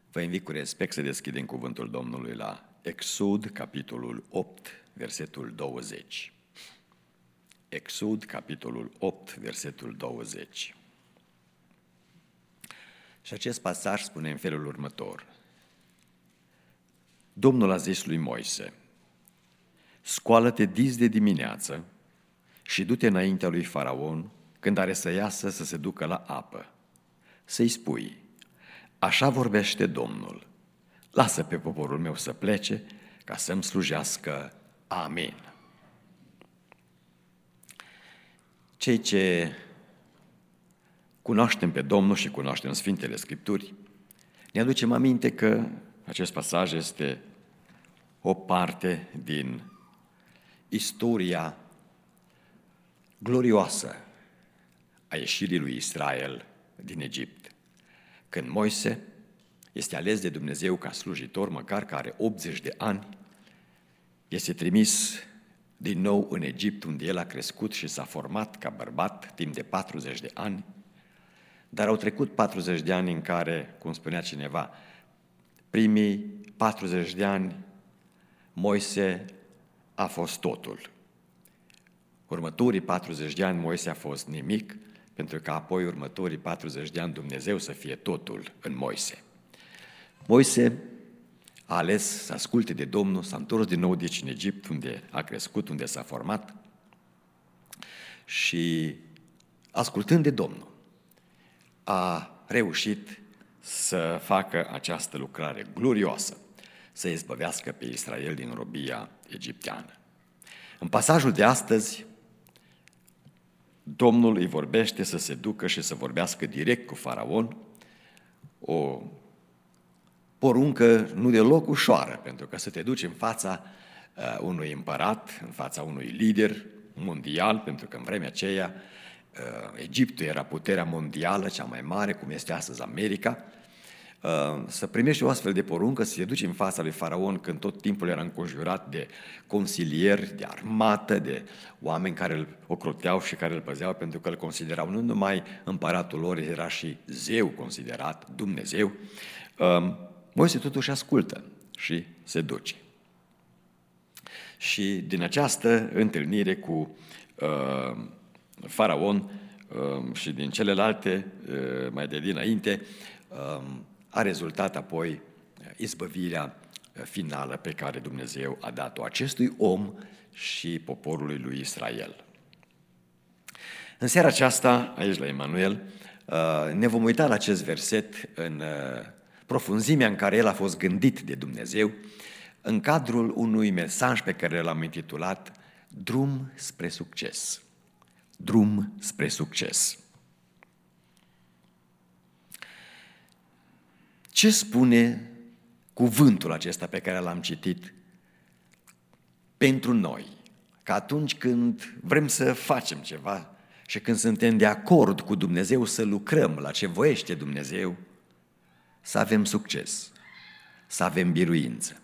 Vă invit cu respect să deschidem cuvântul Domnului la Exod, capitolul 8, versetul 20. Exod, capitolul 8, versetul 20. Și acest pasaj spune în felul următor. Domnul a zis lui Moise: scoală-te dis de dimineață și du-te înaintea lui Faraon când are să iasă să se ducă la apă. Să-i spui: așa vorbește Domnul, lasă pe poporul meu să plece ca să-mi slujească. Amin. Cei ce cunoaștem pe Domnul și cunoaștem Sfintele Scripturi, ne aducem aminte că acest pasaj este o parte din istoria glorioasă a ieșirii lui Israel din Egipt. Când Moise este ales de Dumnezeu ca slujitor, măcar că are 80 de ani, este trimis din nou în Egipt, unde el a crescut și s-a format ca bărbat timp de 40 de ani, dar au trecut 40 de ani în care, cum spunea cineva, primii 40 de ani Moise a fost totul. Următorii 40 de ani Moise a fost nimic, pentru că apoi următorii 40 de ani Dumnezeu să fie totul în Moise. Moise a ales să asculte de Domnul, s-a întors din nou deci în Egipt, unde a crescut, unde s-a format și ascultând de Domnul a reușit să facă această lucrare glorioasă, să izbăvească pe Israel din robia egipteană. În pasajul de astăzi, Domnul îi vorbește să se ducă și să vorbească direct cu Faraon, o poruncă nu deloc ușoară, pentru că să te duci în fața unui împărat, în fața unui lider mondial, pentru că în vremea aceea Egiptul era puterea mondială, cea mai mare, cum este astăzi America, să primești o astfel de poruncă, să te duci în fața lui Faraon când tot timpul era înconjurat de consilieri, de armată, de oameni care îl ocroteau și care îl păzeau, pentru că îl considerau nu numai împăratul lor, era și zeu considerat, Dumnezeu. Moise totuși ascultă și se duce. Și din această întâlnire cu Faraon și din celelalte mai de dinainte, a rezultat apoi izbăvirea finală pe care Dumnezeu a dat-o acestui om și poporului lui Israel. În seara aceasta, aici la Emanuel, ne vom uita la acest verset în profunzimea în care el a fost gândit de Dumnezeu, în cadrul unui mesaj pe care l-am intitulat Drum spre succes. Drum spre succes. Ce spune cuvântul acesta pe care l-am citit pentru noi? Că atunci când vrem să facem ceva și când suntem de acord cu Dumnezeu să lucrăm la ce voiește Dumnezeu, să avem succes, să avem biruință.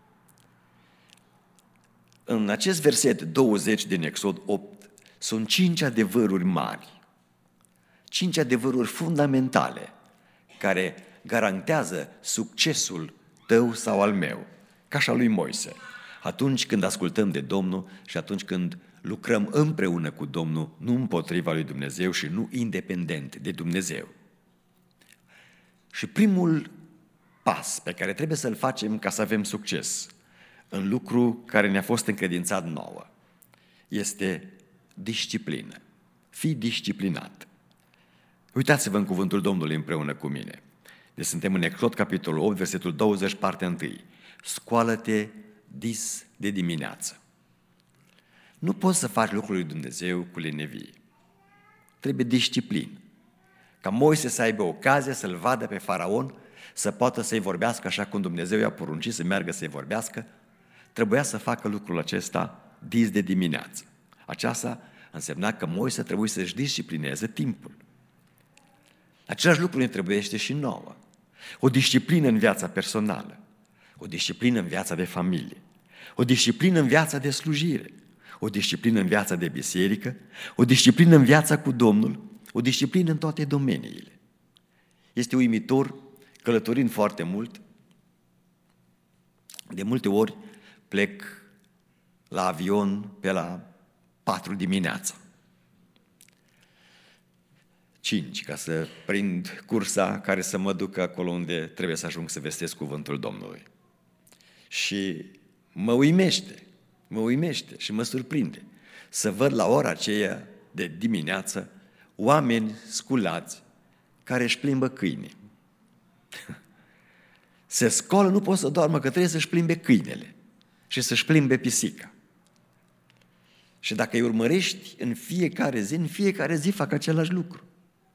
În acest verset 20 din Exod 8 sunt 5 adevăruri mari, 5 adevăruri fundamentale care garantează succesul tău sau al meu, ca și al lui Moise, atunci când ascultăm de Domnul și atunci când lucrăm împreună cu Domnul, nu împotriva lui Dumnezeu și nu independent de Dumnezeu. Și primul pas pe care trebuie să-l facem ca să avem succes în lucru care ne-a fost încredințat nouă este disciplină. Fii disciplinat. Uitați-vă în cuvântul Domnului împreună cu mine. Deci suntem în Exod, capitolul 8, versetul 20, partea 1. Scoală-te dis de dimineață. Nu poți să faci lucrul lui Dumnezeu cu lenevie. Trebuie disciplină. Ca Moise să aibă ocazia să-l vadă pe Faraon, să poată să-i vorbească așa cum Dumnezeu i-a poruncit să meargă să-i vorbească, trebuia să facă lucrul acesta dis de dimineață. Aceasta însemna că Moise trebuie să-și disciplineze timpul. Același lucru ne trebuiește și nouă. O disciplină în viața personală, o disciplină în viața de familie, o disciplină în viața de slujire, o disciplină în viața de biserică, o disciplină în viața cu Domnul, o disciplină în toate domeniile. Este uimitor călătorind foarte mult, de multe ori plec la avion pe la 4 dimineața. 5, ca să prind cursa care să mă ducă acolo unde trebuie să ajung să vestesc cuvântul Domnului. Și mă uimește și mă surprinde să văd la ora aceea de dimineață oameni sculați care își plimbă câine. Se scoală, nu pot să doarmă, că trebuie să-și plimbe câinele și să-și plimbe pisica. Și dacă îi urmărești în fiecare zi fac același lucru.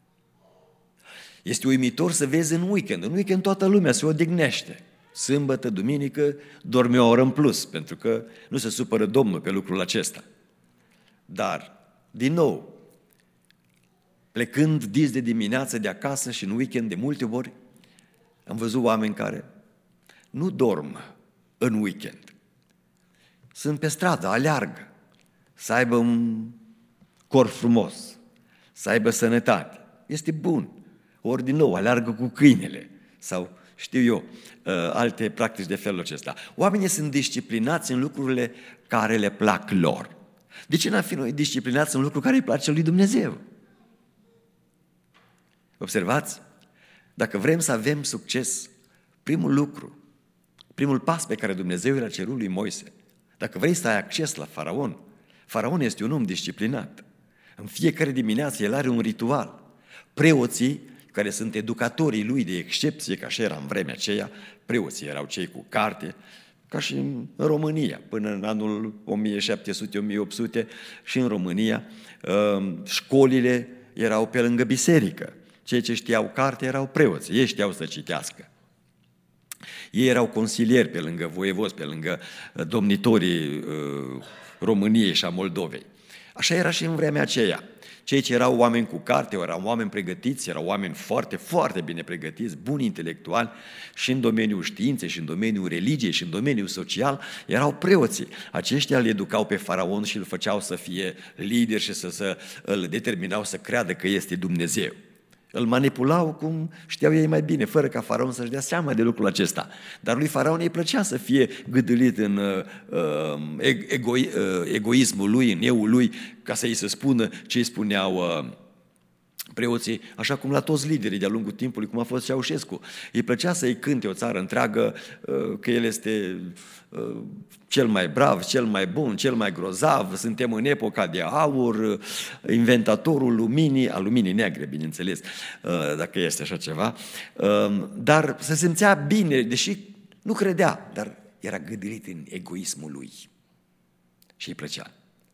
Este uimitor să vezi în weekend. În weekend toată lumea se odihnește. Sâmbătă, duminică, dorme o oră în plus, pentru că nu se supără Domnul pe lucrul acesta. Dar, din nou, plecând dis de dimineață de acasă și în weekend de multe ori, am văzut oameni care nu dorm în weekend. Sunt pe stradă, aleargă, să aibă un corp frumos, să aibă sănătate. Este bun. Ori din nou, aleargă cu câinele sau, știu eu, alte practici de felul acesta. Oamenii sunt disciplinați în lucrurile care le plac lor. De ce n-am fi noi disciplinați în lucruri care îi place lui Dumnezeu? Observați? Dacă vrem să avem succes, primul pas pe care Dumnezeu l-a cerut lui Moise, dacă vrei să ai acces la Faraon, Faraon este un om disciplinat. În fiecare dimineață el are un ritual. Preoții, care sunt educatorii lui de excepție, ca așa era în vremea aceea, preoții erau cei cu carte, ca și în România, până în anul 1700-1800 și în România, școlile erau pe lângă biserică. Cei ce știau carte erau preoți, ei știau să citească. Ei erau consilieri pe lângă voievozi, pe lângă domnitorii României și a Moldovei. Așa era și în vremea aceea. Cei ce erau oameni cu carte, erau oameni pregătiți, erau oameni foarte, foarte bine pregătiți, buni intelectuali și în domeniul științei, și în domeniul religiei, și în domeniul social, erau preoții. Aceștia îl educau pe Faraon și îl făceau să fie lider și îl determinau să creadă că este Dumnezeu. Îl manipulau cum știau ei mai bine, fără ca Faraon să-și dea seama de lucrul acesta. Dar lui Faraon îi plăcea să fie gâdâlit în egoismul lui, în euul lui, ca să îi se spună ce îi spuneau preoții, așa cum la toți liderii de-a lungul timpului, cum a fost Ceaușescu. Îi plăcea să-i cânte o țară întreagă că el este cel mai brav, cel mai bun, cel mai grozav, suntem în epoca de aur, inventatorul luminii, a luminii negre, bineînțeles, dacă este așa ceva, dar se simțea bine, deși nu credea, dar era gâdâlit în egoismul lui și îi plăcea.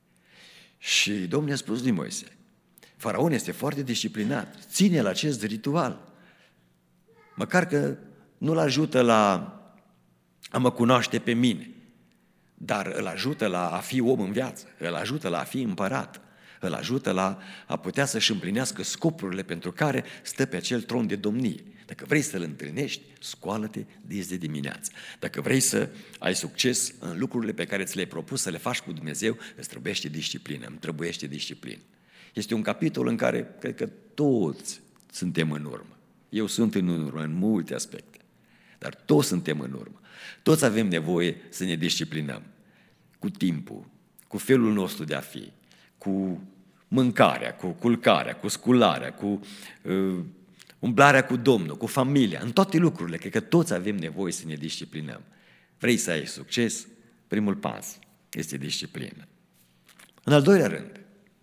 Și Domnul a spus lui Moise, Faraon este foarte disciplinat, ține la acest ritual, măcar că nu-l ajută la a mă cunoaște pe mine, dar îl ajută la a fi om în viață, îl ajută la a fi împărat, îl ajută la a putea să-și împlinească scopurile pentru care stă pe acel tron de domnie. Dacă vrei să-l întâlnești, scoală-te dis de dimineață. Dacă vrei să ai succes în lucrurile pe care ți le-ai propus să le faci cu Dumnezeu, îți trebuiește disciplină, îmi trebuiește disciplină. Este un capitol în care cred că toți suntem în urmă. Eu sunt în urmă în multe aspecte, dar toți suntem în urmă. Toți avem nevoie să ne disciplinăm cu timpul, cu felul nostru de a fi, cu mâncarea, cu culcarea, cu scularea, cu umblarea cu Domnul, cu familia, în toate lucrurile. Cred că toți avem nevoie să ne disciplinăm. Vrei să ai succes? Primul pas este disciplină. În al doilea rând,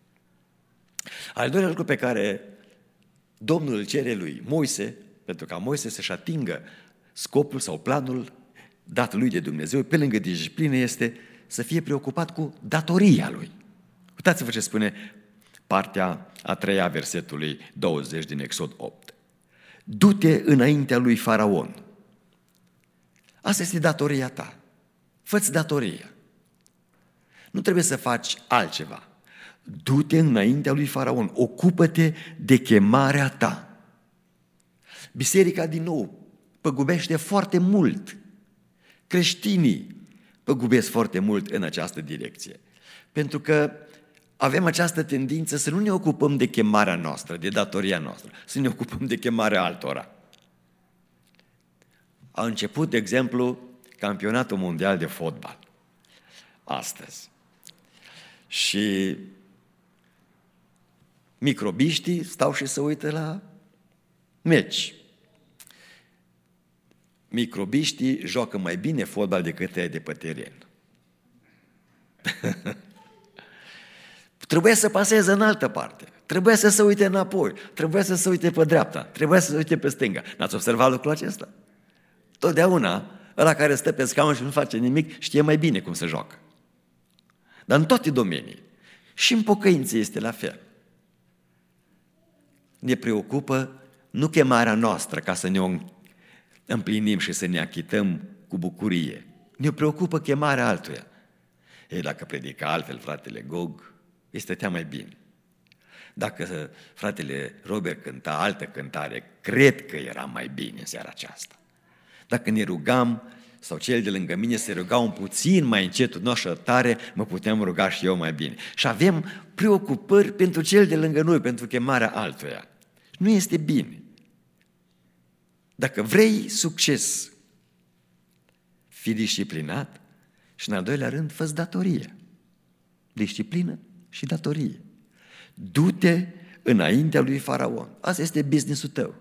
al doilea lucru pe care Domnul îl cere lui Moise, pentru ca Moise să-și atingă scopul sau planul dat lui de Dumnezeu, pe lângă disciplină, este să fie preocupat cu datoria lui. Uitați-vă ce spune partea a treia a versetului 20 din Exod 8. Du-te înaintea lui Faraon. Asta este datoria ta. Fă-ți datoria. Nu trebuie să faci altceva. Du-te înaintea lui Faraon. Ocupă-te de chemarea ta. Biserica, din nou, păgubește foarte mult. Creștinii păgubesc foarte mult în această direcție. Pentru că avem această tendință să nu ne ocupăm de chemarea noastră, de datoria noastră, să ne ocupăm de chemarea altora. A început, de exemplu, campionatul mondial de fotbal astăzi. Și microbiștii stau și se uită la meci. Microbiștii joacă mai bine fotbal decât ei de pe teren. Trebuia să paseze în altă parte. Trebuia să se uite înapoi. Trebuia să se uite pe dreapta. Trebuia să se uite pe stânga. N-ați observat lucrul acesta? Totdeauna, ăla care stă pe scaun și nu face nimic, știe mai bine cum se joacă. Dar în toate domenii. Și în pocăință este la fel. Ne preocupă nu chemarea noastră ca să ne împlinim și să ne achităm cu bucurie. Ne preocupă chemarea altuia. Ei, dacă predica altfel fratele Gog, îi stătea mai bine. Dacă fratele Robert cânta altă cântare, cred că era mai bine în seara aceasta. Dacă ne rugam, sau cel de lângă mine se ruga un puțin mai încet, nu așa tare, mă puteam ruga și eu mai bine. Și avem preocupări pentru cel de lângă noi, pentru chemarea altuia. Nu este bine. Dacă vrei succes, fii disciplinat și, în al doilea rând, fă-ți datorie. Disciplină și datorie. Du-te înaintea lui Faraon. Asta este business-ul tău.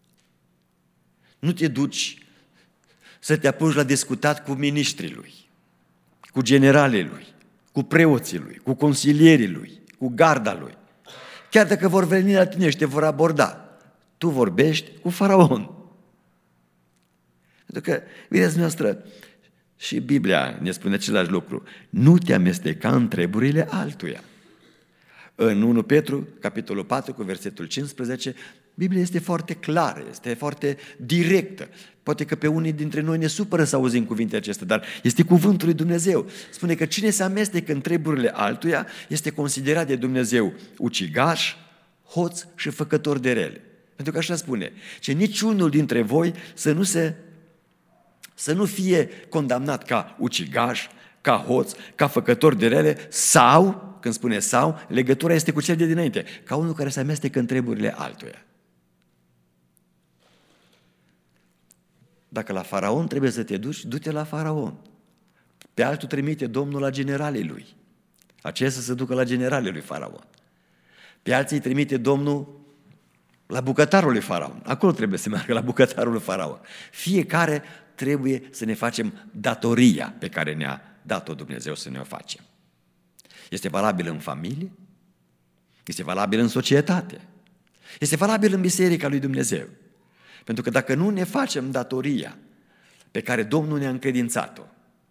Nu te duci să te apuci la discutat cu miniștrii lui, cu generalii lui, cu preoții lui, cu consilierii lui, cu garda lui. Chiar dacă vor veni la tine și te vor aborda, tu vorbești cu Faraon. Pentru că, vedeți noastră, și Biblia ne spune același lucru. Nu te amesteca în treburile altuia. În 1 Petru, capitolul 4, cu versetul 15, Biblia este foarte clară, este foarte directă. Poate că pe unii dintre noi ne supără să auzim cuvintele acestea, dar este cuvântul lui Dumnezeu. Spune că cine se amestecă în treburile altuia este considerat de Dumnezeu ucigaș, hoț și făcător de rele. Pentru că așa spune, că niciunul dintre voi să nu fie condamnat ca ucigaș, ca hoț, ca făcător de rele sau, când spune sau, legătura este cu cel de dinainte, ca unul care se amestecă în treburile altuia. Dacă la Faraon trebuie să te duci, du-te la Faraon. Pe altul trimite Domnul la generalii lui. Aceea să se ducă la generalii lui Faraon. Pe alții îi trimite Domnul la bucătarul lui Faraon. Acolo trebuie să meargă, la bucătarul lui Faraon. Fiecare trebuie să ne facem datoria pe care ne-a dat-o Dumnezeu să ne o facem. Este valabil în familie, este valabil în societate, este valabil în biserica lui Dumnezeu. Pentru că dacă nu ne facem datoria pe care Domnul ne-a încredințat-o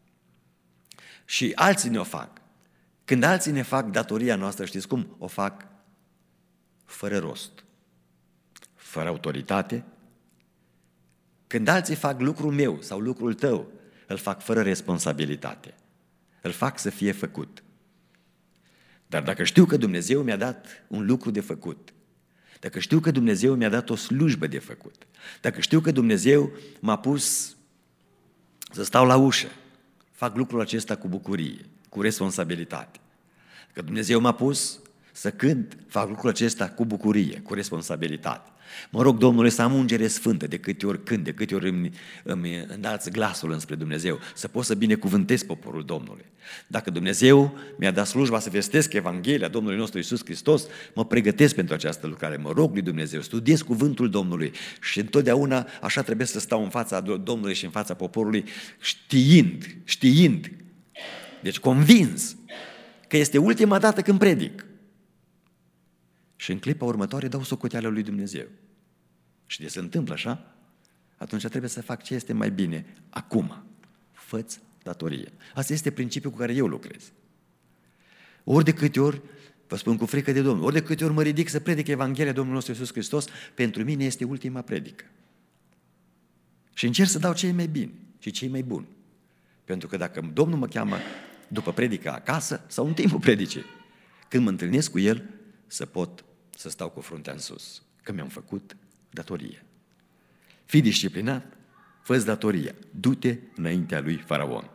și alții ne-o fac, când alții ne fac datoria noastră, știți cum? O fac fără rost, fără autoritate. Când alții fac lucrul meu sau lucrul tău, îl fac fără responsabilitate. Îl fac să fie făcut. Dar dacă știu că Dumnezeu mi-a dat un lucru de făcut, dacă știu că Dumnezeu mi-a dat o slujbă de făcut, dacă știu că Dumnezeu m-a pus să stau la ușă, fac lucrul acesta cu bucurie, cu responsabilitate. Dacă Dumnezeu m-a pus să cânt, fac lucrul acesta cu bucurie, cu responsabilitate. Mă rog Domnului să am ungere sfântă de câte ori cânt, de câte ori îmi înalți glasul înspre Dumnezeu, să pot să binecuvântez poporul Domnului. Dacă Dumnezeu mi-a dat slujba să vestesc Evanghelia Domnului nostru Iisus Hristos, mă pregătesc pentru această lucrare, mă rog lui Dumnezeu, studiez cuvântul Domnului și întotdeauna așa trebuie să stau în fața Domnului și în fața poporului știind, deci convins că este ultima dată când predic. Și în clipa următoare dau socoteală lui Dumnezeu. Și de se întâmplă așa, atunci trebuie să fac ce este mai bine acum. Fă-ți datorie. Asta este principiul cu care eu lucrez. Ori de câte ori, vă spun cu frică de Domnul, ori de câte ori mă ridic să predic Evanghelia Domnului nostru Iisus Hristos, pentru mine este ultima predică. Și încerc să dau cei mai bini și cei mai buni. Pentru că dacă Domnul mă cheamă după predică acasă sau în timpul predicii, când mă întâlnesc cu El, să pot să stau cu fruntea în sus, că mi-am făcut datorie. Fii disciplinat, fă-ți datoria, du-te înaintea lui Faraon.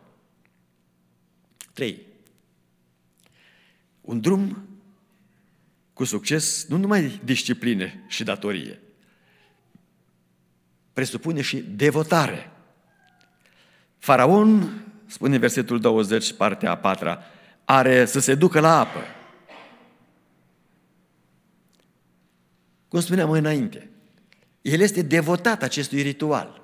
3. Un drum cu succes nu numai discipline și datorie, presupune și devotare. Faraon, spune versetul 20, partea a patra, are să se ducă la apă. Cum spuneam mai înainte, el este devotat acestui ritual.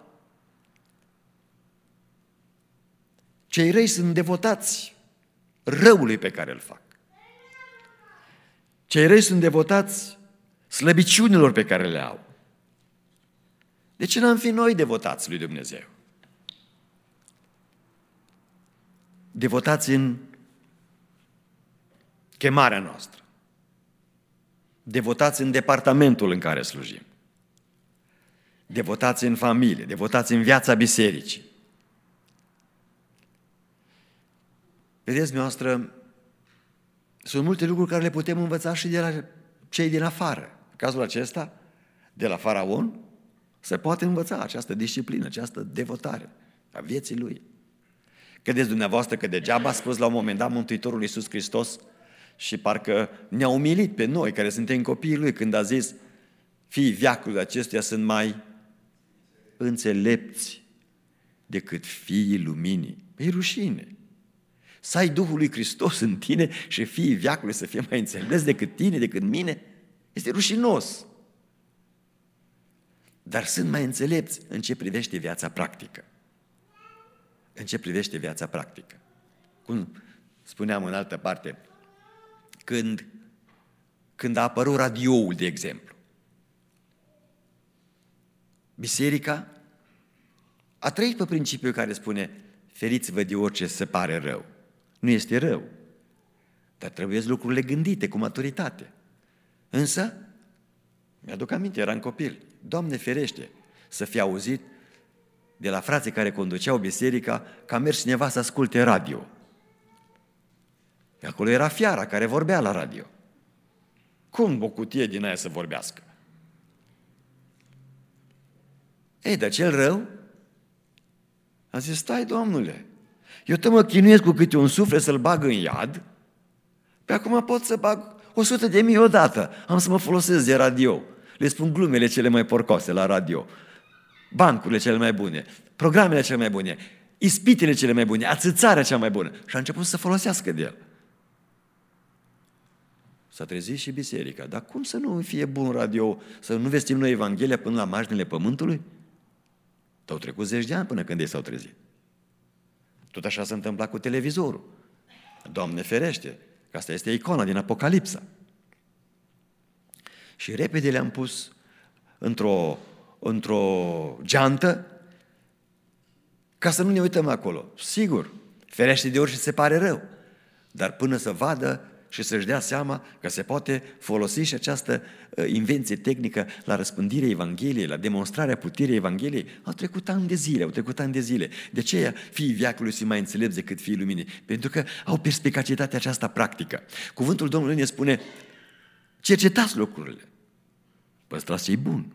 Cei răi sunt devotați răului pe care îl fac. Cei răi sunt devotați slăbiciunilor pe care le au. De ce n-am fi noi devotați lui Dumnezeu? Devotați în chemarea noastră. Devotați în departamentul în care slujim. Devotați în familie, devotați în viața bisericii. Vedeți, noastră, sunt multe lucruri care le putem învăța și de la cei din afară. În cazul acesta, de la Faraon, se poate învăța această disciplină, această devotare a vieții lui. Credeți dumneavoastră că degeaba a spus la un moment dat Mântuitorul Iisus Hristos și parcă ne-a umilit pe noi, care suntem copiii lui, când a zis: fiii veacului acestuia sunt mai înțelepți decât fiii luminii. E rușine să ai Duhul lui Hristos în tine și fiii veacului să fie mai înțelepți decât tine, decât mine. Este rușinos. Dar sunt mai înțelepți în ce privește viața practică. În ce privește viața practică. Cum spuneam în altă parte, când a apărut radioul, de exemplu, biserica a trăit pe principiul care spune: feriți-vă de orice se pare rău. Nu este rău, dar trebuie lucrurile gândite cu maturitate. Însă, mi-aduc aminte, eram copil, Doamne ferește să fie auzit de la frații care conduceau biserica că a mers cineva să asculte radio. Acolo era fiara care vorbea la radio. Cum o cutie din aia să vorbească? Ei, dar cel rău a zis: stai, Domnule, eu mă chinuiesc cu câte un suflet să-l bag în iad, pe acum pot să bag 100.000 odată. Am să mă folosesc de radio. Le spun glumele cele mai porcoase la radio, bancurile cele mai bune, programele cele mai bune, ispitele cele mai bune, ațățarea cea mai bună. Și a început să folosească de el. S-a trezit și biserica. Dar cum să nu fie bun radio, să nu vestim noi Evanghelia până la marginile pământului? Au trecut 10 de ani până când ei s-au trezit. Tot așa se întâmpla cu televizorul. Doamne ferește, că asta este icona din Apocalipsa. Și repede le-am pus într-o geantă ca să nu ne uităm acolo. Sigur, ferește de orice se pare rău, dar până să vadă și să-și dea seama că se poate folosi și această invenție tehnică la răspândirea Evangheliei, la demonstrarea puterii Evangheliei, au trecut ani de zile. De ce fiii veacului sunt mai înțelepți decât fiii luminii? Pentru că au perspicacitatea aceasta practică. Cuvântul Domnului ne spune: cercetați lucrurile, păstrați ce-i bun.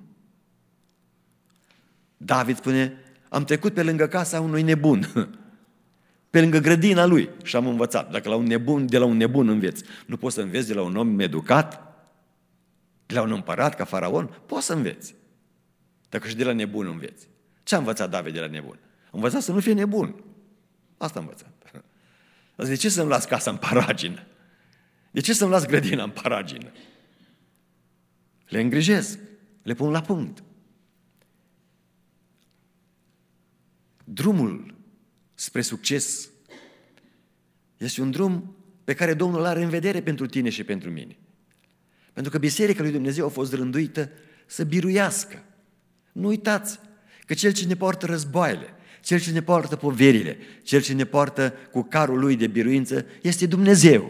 David spune: am trecut pe lângă casa unui nebun, pe lângă grădina lui și am învățat. Dacă de la un nebun înveți, nu poți să înveți de la un om educat, de la un împărat ca Faraon, poți să înveți. Dacă și de la nebun înveți. Ce a învățat David de la nebun? A învățat să nu fie nebun. Asta a învățat. De ce să-mi las casa în paragină? De ce să-mi las grădina în paragină? Le îngrijesc, le pun la punct. Drumul spre succes este un drum pe care Domnul îl are în vedere pentru tine și pentru mine. Pentru că Biserica lui Dumnezeu a fost rânduită să biruiască. Nu uitați că Cel ce ne poartă războaiele, Cel ce ne poartă poverile, Cel ce ne poartă cu carul Lui de biruință este Dumnezeu.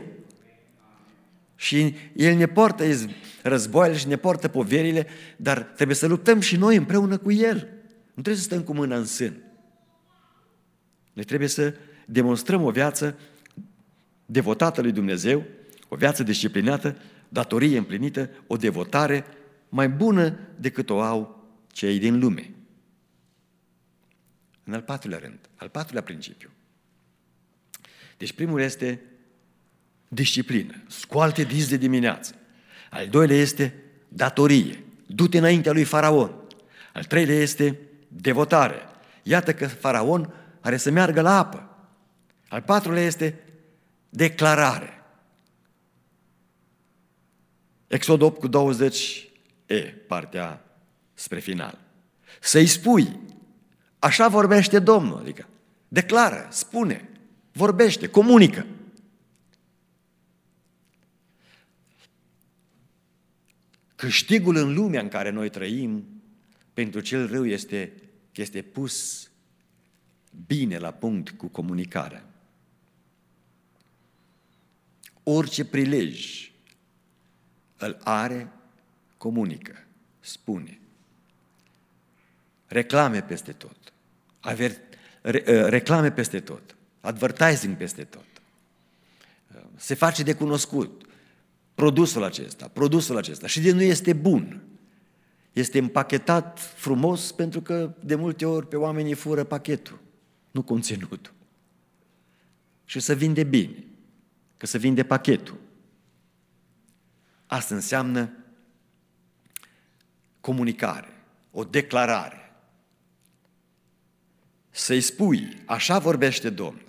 Și El ne poartă războaiele și ne poartă poverile, dar trebuie să luptăm și noi împreună cu El. Nu trebuie să stăm cu mâna în sân. Noi trebuie să demonstrăm o viață devotată lui Dumnezeu, o viață disciplinată, datorie împlinită, o devotare mai bună decât o au cei din lume. În al patrulea rând, al patrulea principiu. Deci primul este disciplină, scoală-te dis de dimineață. Al doilea este datorie, du-te înaintea lui Faraon. Al treilea este devotare. Iată că Faraon are să meargă la apă. Al patrulea este declarare. Exod 8:20, partea spre final. Să-i spui, așa vorbește Domnul, adică declară, spune, vorbește, comunică. Câștigul în lumea în care noi trăim pentru cel rău este că este pus bine la punct cu comunicarea. Orice prilej îl are, comunică, spune. Reclame peste tot. Reclame peste tot. Advertising peste tot. Se face de cunoscut. Produsul acesta. Și de nu este bun. Este împachetat frumos pentru că de multe ori pe oamenii fură pachetul, nu conținutul. Și să vinde bine, că să vinde pachetul. Asta înseamnă comunicare, o declarare. Să-i spui, așa vorbește Domnul.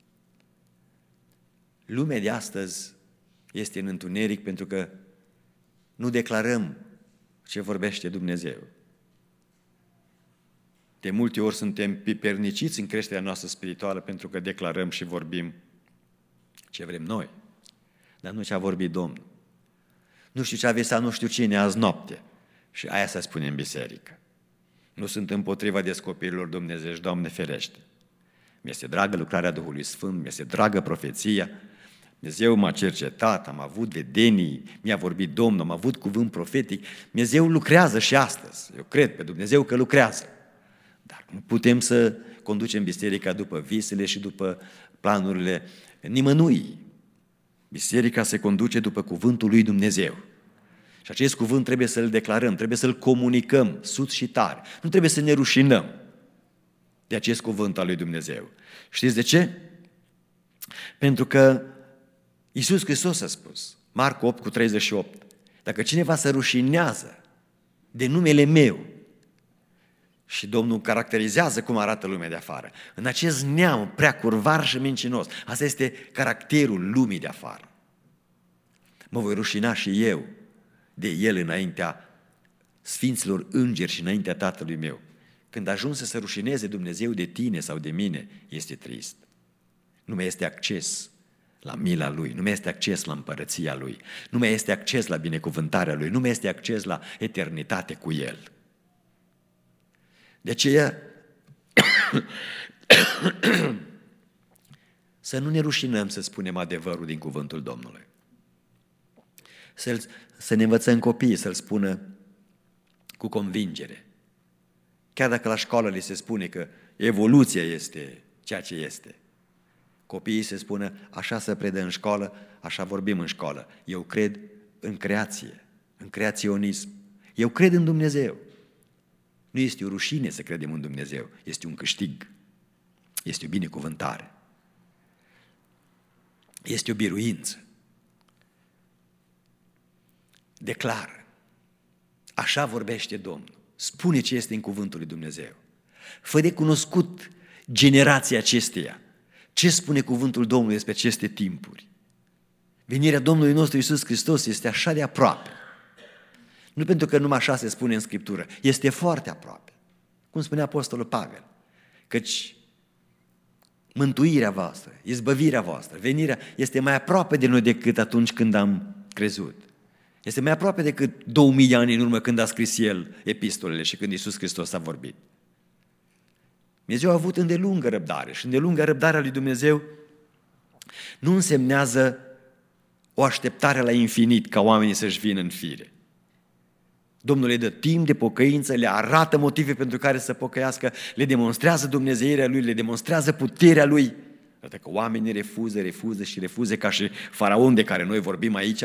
Lumea de astăzi este în întuneric pentru că nu declarăm ce vorbește Dumnezeu. De multe ori suntem piperniciți în creșterea noastră spirituală pentru că declarăm și vorbim ce vrem noi, dar nu ce a vorbit Domnul. Nu știu ce a visat nu știu cine azi noapte și aia se spune în biserică. Nu sunt împotriva descoperirilor dumnezeiești, Doamne ferește. Mi-este dragă lucrarea Duhului Sfânt, mi-este dragă profeția. Dumnezeu m-a cercetat, am avut vedenii, mi-a vorbit Domnul, am avut cuvânt profetic. Dumnezeu lucrează și astăzi. Eu cred pe Dumnezeu că lucrează. Dar nu putem să conducem biserica după visele și după planurile nimănui. Biserica se conduce după cuvântul lui Dumnezeu. Și acest cuvânt trebuie să-l declarăm, trebuie să-l comunicăm sus și tare. Nu trebuie să ne rușinăm de acest cuvânt al lui Dumnezeu. Știți de ce? Pentru că Iisus Hristos a spus, Marcu 8:38, dacă cineva se rușinează de numele meu, și Domnul caracterizează cum arată lumea de afară, în acest neam prea curvar și mincinos, asta este caracterul lumii de afară. Mă voi rușina și eu de el înaintea sfinților îngeri și înaintea Tatălui meu. Când ajungi să se rușineze Dumnezeu de tine sau de mine, este trist. Nu mai este acces la mila Lui, nu mai este acces la împărăția Lui, nu mai este acces la binecuvântarea Lui, nu mai este acces la eternitate cu El. De aceea, să nu ne rușinăm să spunem adevărul din cuvântul Domnului. Să ne învățăm copiii să-l spună cu convingere. Chiar dacă la școală li se spune că evoluția este ceea ce este. Copiii se spună, așa se predă în școală, așa vorbim în școală. Eu cred în creație, în creaționism. Eu cred în Dumnezeu. Nu este o rușine să credem în Dumnezeu, este un câștig, este o binecuvântare, este o biruință. Declară, așa vorbește Domnul, spune ce este în cuvântul lui Dumnezeu. Fă de cunoscut generația acesteia, ce spune cuvântul Domnului despre aceste timpuri. Venirea Domnului nostru Iisus Hristos este așa de aproape. Nu pentru că numai așa se spune în Scriptură, este foarte aproape. Cum spunea Apostolul Pavel, căci mântuirea voastră, izbăvirea voastră, venirea este mai aproape de noi decât atunci când am crezut. Este mai aproape decât 2000 de ani în urmă când a scris el epistolele și când Iisus Hristos a vorbit. Dumnezeu a avut îndelungă răbdare și îndelungă răbdarea lui Dumnezeu nu însemnează o așteptare la infinit ca oamenii să-și vină în fire. Domnul le dă timp de pocăință, le arată motive pentru care să pocăiască, le demonstrează dumnezeirea Lui, le demonstrează puterea Lui. Dar dacă oamenii refuză ca și Faraon de care noi vorbim aici,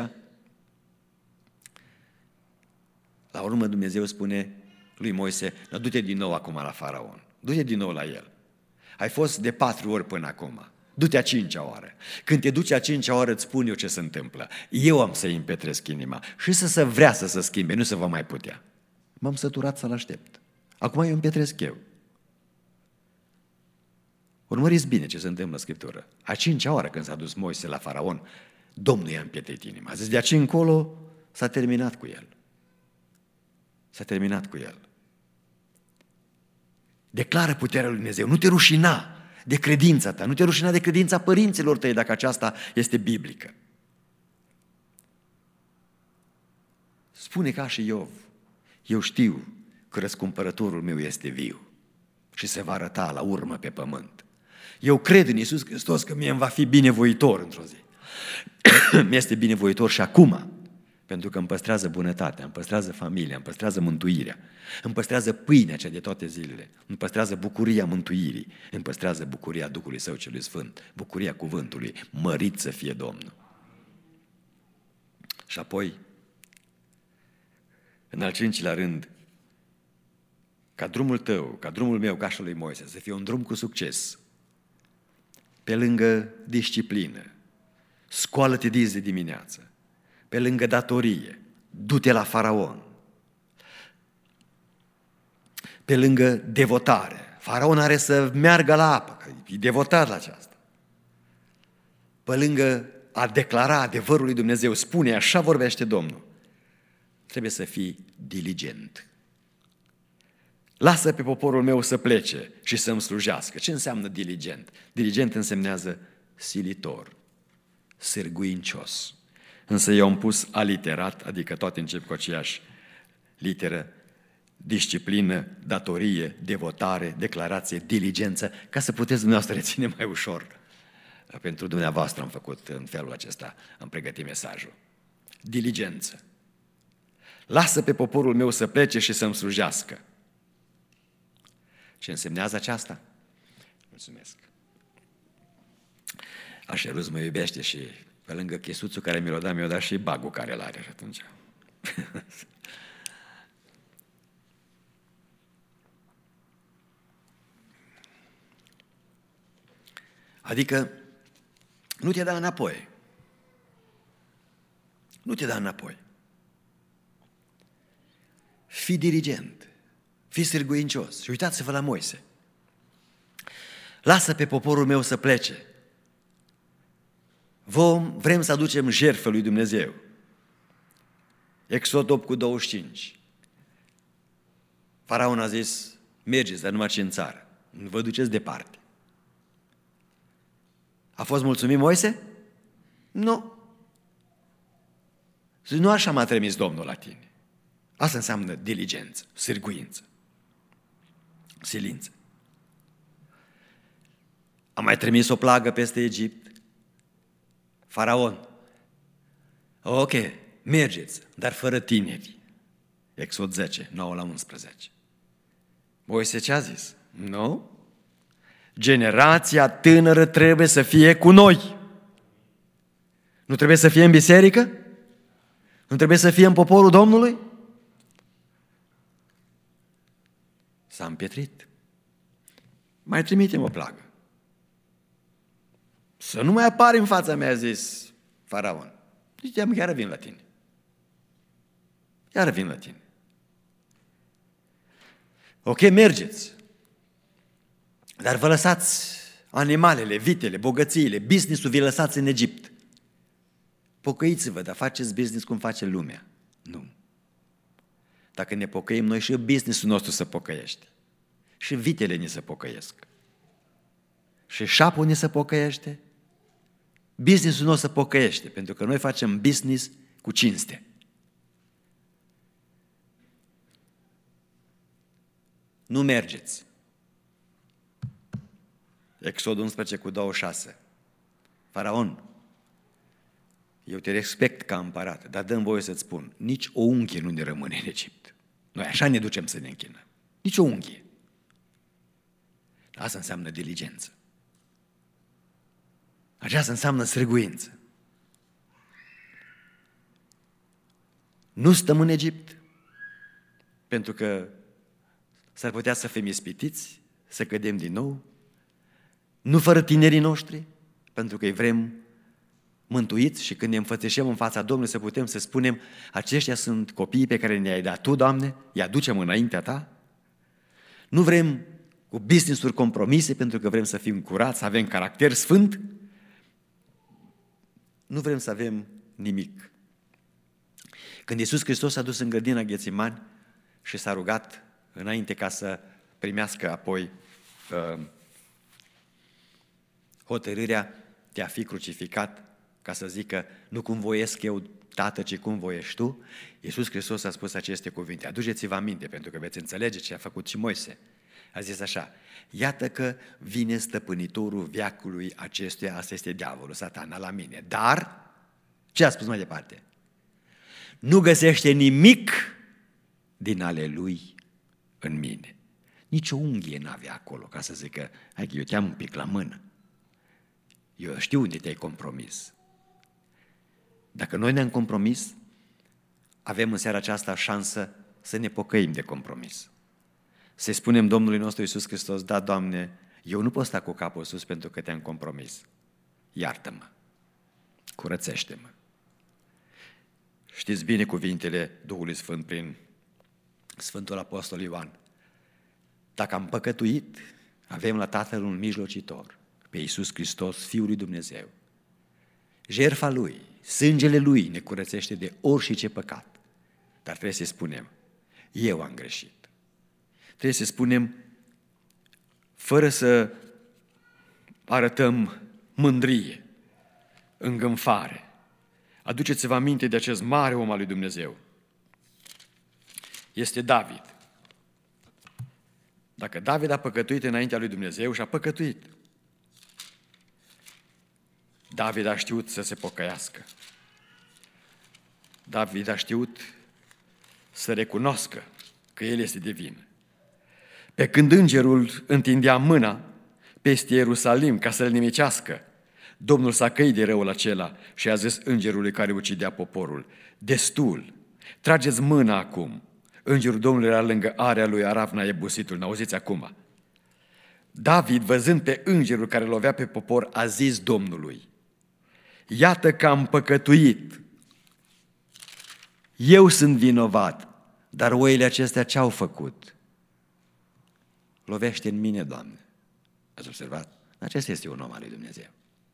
la urmă Dumnezeu spune lui Moise, du-te din nou acum la Faraon, du-te din nou la el. Ai fost de 4 ori până acum, du-te a 5-a oară. Când te duci a 5-a oară îți spun eu ce se întâmplă. Eu am să-i împetresc inima și să vrea să se schimbe, nu să vă mai putea. M-am săturat să-l aștept. Acum eu împetresc eu. Urmăriți bine ce se întâmplă în Scriptură. A 5-a oară când s-a dus Moise la Faraon, Domnul i-a împietrit inima. A zis, de aici încolo s-a terminat cu el. S-a terminat cu el. Declară puterea lui Dumnezeu. Nu te rușina de credința ta. Nu te rușina de credința părinților tăi, dacă aceasta este biblică. Spune ca și Iov, eu știu că răscumpărătorul meu este viu și se va arăta la urmă pe pământ. Eu cred în Iisus Hristos că mie îmi va fi binevoitor într-o zi. Mi-este binevoitor și acum, pentru că îmi păstrează bunătatea, îmi păstrează familia, îmi păstrează mântuirea, îmi păstrează pâinea cea de toate zilele, îmi păstrează bucuria mântuirii, îmi păstrează bucuria Duhului Său celui Sfânt, bucuria cuvântului, mărit să fie Domnul. Și apoi, în al 5-lea rând, ca drumul tău, ca drumul meu, ca și al lui Moise, să fie un drum cu succes, pe lângă disciplină, scoală-te dis de dimineață, pe lângă datorie, du-te la Faraon, pe lângă devotare. Faraon are să meargă la apă, că e devotat la aceasta. Pe lângă a declara adevărul lui Dumnezeu, spune, așa vorbește Domnul, trebuie să fii diligent. Lasă pe poporul meu să plece și să-mi slujească. Ce înseamnă diligent? Diligent însemnează silitor, sârguincios. Însă eu am pus aliterat, adică toate încep cu aceeași literă, disciplină, datorie, devotare, declarație, diligență, ca să puteți dumneavoastră reține mai ușor. Pentru dumneavoastră am făcut în felul acesta, am pregătit mesajul. Diligență. Lasă pe poporul meu să plece și să-mi slujească. Ce însemnează aceasta? Mulțumesc. Așeruz mă iubește și pe lângă chesuțul care mi-l-a dat, mi-a dat și bagul care îl are și atunci. Adică nu te da înapoi. Nu te da înapoi. Fii dirigent. Fii sârguincios. Și uitați-vă la Moise. Lasă pe poporul meu să plece. Vrem să aducem jertfă lui Dumnezeu. Exod 8:25. Faraon a zis, mergeți, dar numai ce în țară. Nu vă duceți departe. A fost mulțumit Moise? Nu. Zice, nu așa m-a trimis Domnul la tine. Asta înseamnă diligență, sârguință, silință. A mai trimis o plagă peste Egipt. Faraon. Ok, mergeți, dar fără tineri. Exod 10, 9-11. Moise ce a zis? Nu? Generația tânără trebuie să fie cu noi. Nu trebuie să fie în biserică? Nu trebuie să fie în poporul Domnului? S-a împietrit. Mai trimite-mi o plagă. Să nu mai apare în fața mea, a zis Faraon. Ziceam, chiar vin la tine. Chiar vin la tine. Ok, mergeți. Dar vă lăsați animalele, vitele, bogățiile, business-ul vi lăsați în Egipt. Pocăiți-vă, dar faceți business cum face lumea. Nu. Dacă ne pocăim noi, și business-ul nostru se pocăiește. Și vitele ni se pocăiesc. Și șapul ni se pocăiește. Business-ul nostru se pocăiește, pentru că noi facem business cu cinste. Nu mergeți. Exod 11:26. Faraon, eu te respect ca împărat, dar dă-mi voie să-ți spun, nici o unghie nu ne rămâne în Egipt. Noi așa ne ducem să ne închinăm. Nici o unghie. Asta înseamnă diligență. Aceasta înseamnă sârguință. Nu stăm în Egipt, pentru că s-ar putea să fim ispitiți, să cădem din nou. Nu fără tinerii noștri, pentru că îi vrem mântuiți și când ne înfățișăm în fața Domnului să putem să spunem, aceștia sunt copiii pe care ne-ai dat Tu, Doamne, îi aducem înaintea Ta. Nu vrem cu business-uri compromise pentru că vrem să fim curați, să avem caracter sfânt. Nu vrem să avem nimic. Când Iisus Hristos s-a dus în grădina Ghețimani și s-a rugat înainte ca să primească apoi hotărârea de a fi crucificat, ca să zică, nu cum voiesc eu, Tată, ci cum voiești tu, Iisus Hristos a spus aceste cuvinte. Aduceți-vă aminte, pentru că veți înțelege ce a făcut și Moise. A zis așa, iată că vine stăpânitorul veacului acestuia, asta este diavolul, Satana, la mine. Dar, ce a spus mai departe? Nu găsește nimic din ale lui în mine. Nici o unghie n-avea acolo, ca să zică, hai că eu te-am un pic la mână. Eu știu unde te-ai compromis. Dacă noi ne-am compromis, avem în seara aceasta șansă să ne pocăim de compromis. Să-i spunem Domnului nostru Iisus Hristos, da, Doamne, eu nu pot sta cu capul sus pentru că te-am compromis. Iartă-mă, curățește-mă. Știți bine cuvintele Duhului Sfânt prin Sfântul Apostol Ioan. Dacă am păcătuit, avem la Tatăl un mijlocitor, pe Iisus Hristos, Fiul lui Dumnezeu. Jertfa Lui, sângele Lui ne curățește de orice păcat. Dar trebuie să spunem, eu am greșit. Trebuie să spunem, fără să arătăm mândrie, îngânfare. Aduceți-vă aminte de acest mare om al lui Dumnezeu. Este David. Dacă David a păcătuit înaintea lui Dumnezeu și a păcătuit, David a știut să se pocăiască. David a știut să recunoască că el este divin. Pe când îngerul întindea mâna peste Ierusalim ca să-l nimicească, Domnul s-a căit de răul acela și a zis îngerului care ucidea poporul, destul, trageți mâna acum. Îngerul Domnului era lângă area lui Aravna Iebusitul, n-auziți acum. David, văzând pe îngerul care lovea pe popor, a zis Domnului, iată că am păcătuit, eu sunt vinovat, dar oile acestea ce-au făcut? Lovește în mine, Doamne. Ați observat? Acesta este un om al lui Dumnezeu.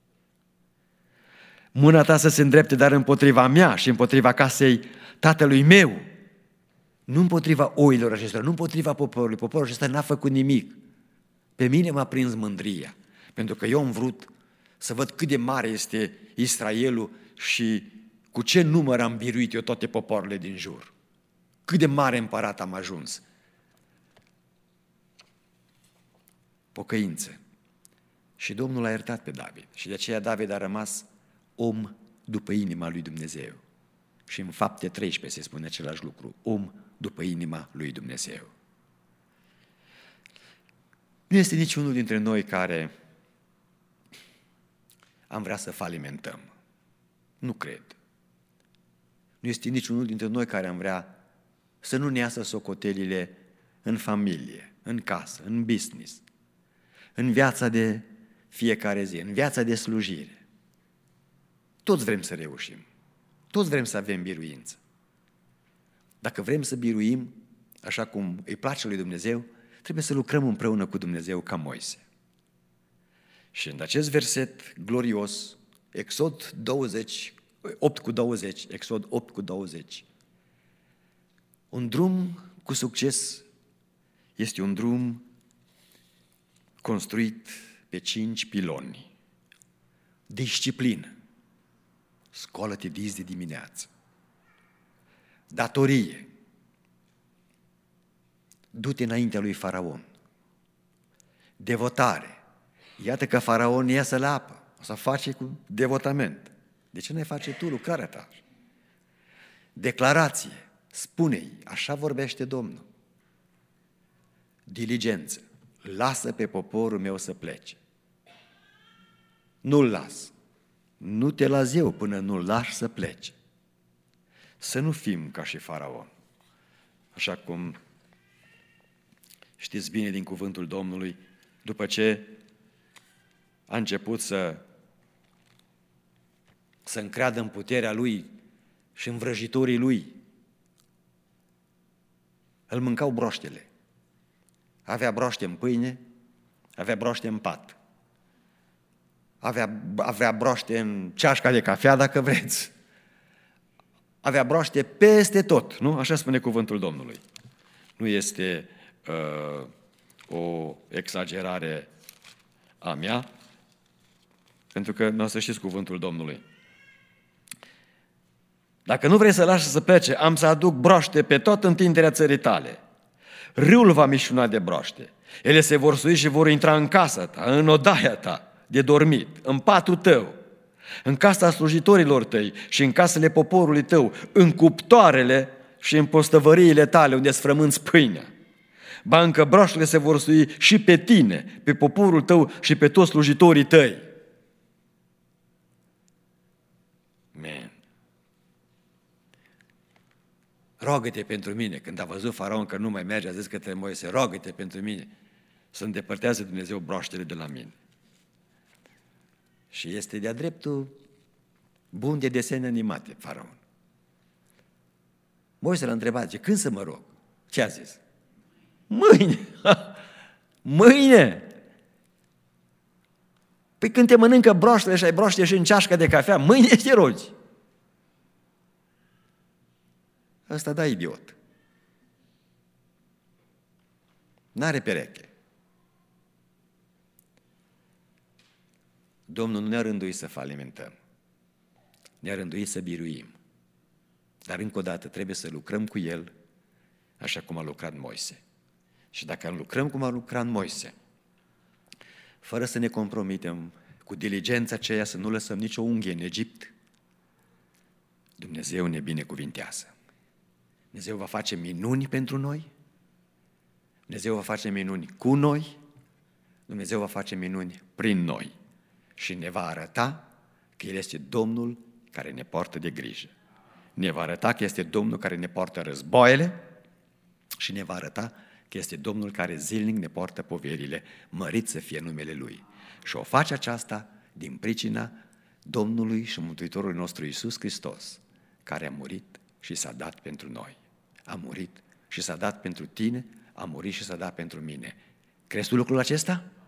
Mâna ta să se îndrepte, dar împotriva mea și împotriva casei tatălui meu. Nu împotriva oilor acestora, nu împotriva poporului. Poporul acesta n-a făcut nimic. Pe mine m-a prins mândria, pentru că eu am vrut să văd cât de mare este Israelul și cu ce număr am biruit eu toate popoarele din jur. Cât de mare împărat am ajuns. Pocăință. Și Domnul a iertat pe David. Și de aceea David a rămas om după inima lui Dumnezeu. Și în Fapte 13 se spune același lucru. Om după inima lui Dumnezeu. Nu este niciunul dintre noi care am vrea să falimentăm. Nu cred. Nu este niciunul dintre noi care am vrea să nu ne iasă socotelile în familie, în casă, în business, în viața de fiecare zi, în viața de slujire. Toți vrem să reușim. Toți vrem să avem biruință. Dacă vrem să biruim, așa cum îi place lui Dumnezeu, trebuie să lucrăm împreună cu Dumnezeu ca Moise. Și în acest verset glorios, Exod 8:20, Exod 8:20, un drum cu succes este un drum construit pe 5 piloni. Disciplină. Scoală-te dis de dimineață. Datorie. Du-te înaintea lui Faraon. Devotare. Iată că Faraon iasă la apă. O să face cu devotament. De ce nu face tu lucrarea ta? Declarație. Spune-i, așa vorbește Domnul. Diligență. Lasă pe poporul meu să plece. Nu-l las. Nu te las eu până nu-l lași să plece. Să nu fim ca și Faraon. Așa cum știți bine din cuvântul Domnului, după ce a început să încreadă în puterea lui și în vrăjitorii lui, îl mâncau broștele. Avea broaște în pâine avea broaște în pat, avea broaște în ceașca de cafea, dacă vreți, avea broaște peste tot, nu? Așa spune cuvântul Domnului. Nu este o exagerare a mea, pentru că nu o să știți cuvântul Domnului. Dacă nu vrei să lași să plece, am să aduc broaște pe toată întinderea țării tale. Râul va mișuna de broaște. Ele se vor sui și vor intra în casa ta, în odaia ta de dormit, în patul tău, în casa slujitorilor tăi și în casele poporului tău, în cuptoarele și în postăvăriile tale unde sfrămânți pâinea. Ba încă broaștele se vor sui și pe tine, pe poporul tău și pe toți slujitorii tăi. Man. Roagă-te pentru mine. Când a văzut faraon că nu mai merge, a zis către Moise, roagă-te pentru mine să îndepărtează Dumnezeu broaștele de la mine. Și este de-a dreptul bun de desene animate, faraon. Moise l-a întrebat, zice, când să mă rog? Ce a zis? Mâine! Mâine! Păi când te mănâncă broaștele și ai broaște și în ceașcă de cafea, mâine te rogi. Ăsta da idiot. N-are pereche. Domnul nu ne-a rânduit să falimentăm. Ne-a rânduit să biruim. Dar încă o dată trebuie să lucrăm cu El așa cum a lucrat Moise. Și dacă lucrăm cum a lucrat Moise, fără să ne compromitem, cu diligența aceea să nu lăsăm nicio unghie în Egipt, Dumnezeu ne binecuvintează. Dumnezeu va face minuni pentru noi, Dumnezeu va face minuni cu noi, Dumnezeu va face minuni prin noi și ne va arăta că El este Domnul care ne poartă de grijă. Ne va arăta că este Domnul care ne poartă războaiele și ne va arăta că este Domnul care zilnic ne poartă poverile, mărit să fie numele Lui. Și o face aceasta din pricina Domnului și Mântuitorului nostru Iisus Hristos, care a murit și s-a dat pentru noi. A murit și s-a dat pentru tine, a murit și s-a dat pentru mine. Crezi tu lucrul acesta?